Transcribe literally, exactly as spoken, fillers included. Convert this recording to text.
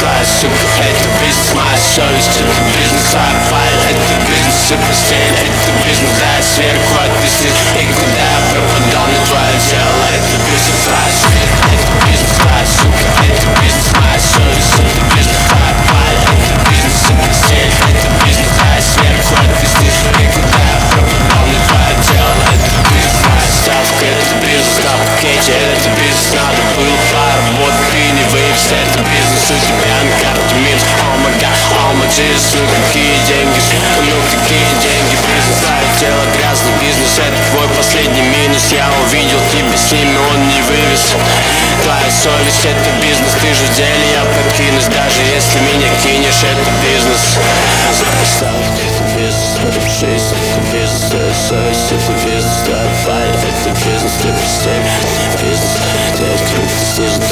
твоя сука, это бизнес, моя совесть, это бизнес, твоя файл, это бизнес, и постель, это бизнес, да, сверху отвисит, и куда я пропадал, на твое тело, это бизнес, твоя свет, это бизнес, твоя сука, это бизнес, моя совесть, это бизнес, твоя файл, это бизнес, и постель, это бизнес, да, сверху отвисит, и куда я пропадал, на твое тело, это бизнес, моя ставка, это бизнес, на пакете, это бизнес, надо было поработать, ты не выявишься, это бизнес, у тебя на карте минус, oh my god, oh my Jesus, ну какие деньги, ну какие деньги, бизнес, твое тело, грязный бизнес, это твой последний минус, я увидел тебя с ними, он не вывез, твоя совесть, это бизнес, ты же в деле, я покинусь, даже если меня кинешь, это бизнес, поставь, это бизнес, это жизнь, это бизнес, твоя совесть, это бизнес, твоя файл, это бизнес, ты постель, бизнес, ты открыт снизу.